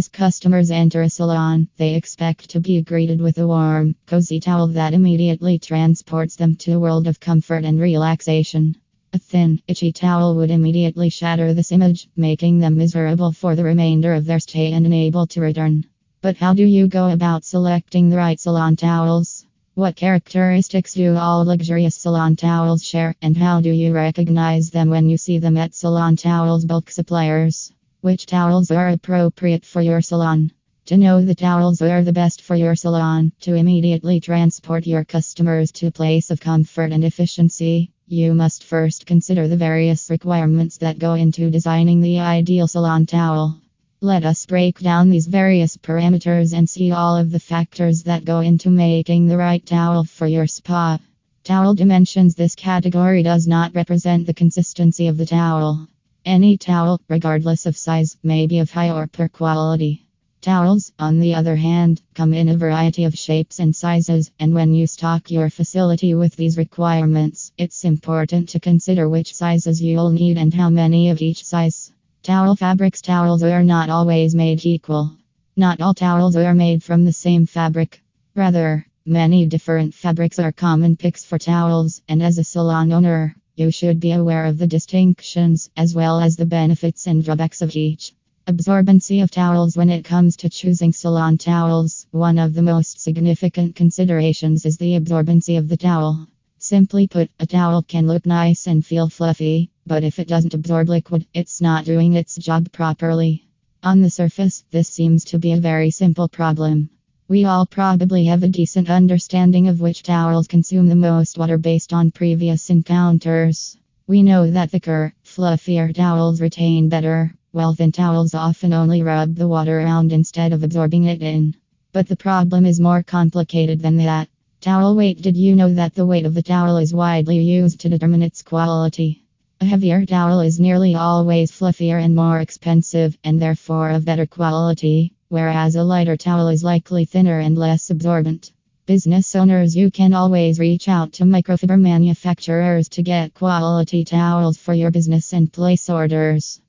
As customers enter a salon, they expect to be greeted with a warm, cozy towel that immediately transports them to a world of comfort and relaxation. A thin, itchy towel would immediately shatter this image, making them miserable for the remainder of their stay and unable to return. But how do you go about selecting the right salon towels? What characteristics do all luxurious salon towels share, and how do you recognize them when you see them at salon towels bulk suppliers? Which towels are appropriate for your salon? To know the towels that are the best for your salon, to immediately transport your customers to a place of comfort and efficiency, you must first consider the various requirements that go into designing the ideal salon towel. Let us break down these various parameters and see all of the factors that go into making the right towel for your spa. Towel dimensions. This category does not represent the consistency of the towel. Any towel, regardless of size, may be of high or poor quality. Towels, on the other hand, come in a variety of shapes and sizes, and when you stock your facility with these requirements, it's important to consider which sizes you'll need and how many of each size. Towel fabrics. Towels are not always made equal. Not all towels are made from the same fabric. Rather, many different fabrics are common picks for towels, and as a salon owner, you should be aware of the distinctions as well as the benefits and drawbacks of each. Absorbency of towels. When it comes to choosing salon towels, one of the most significant considerations is the absorbency of the towel. Simply put, a towel can look nice and feel fluffy, but if it doesn't absorb liquid, it's not doing its job properly. On the surface, this seems to be a very simple problem. We all probably have a decent understanding of which towels consume the most water based on previous encounters. We know that thicker, fluffier towels retain better, while thin towels often only rub the water around instead of absorbing it in. But the problem is more complicated than that. Towel weight. Did you know that the weight of the towel is widely used to determine its quality? A heavier towel is nearly always fluffier and more expensive, and therefore of better quality, whereas a lighter towel is likely thinner and less absorbent. Business owners, you can always reach out to microfiber manufacturers to get quality towels for your business and place orders.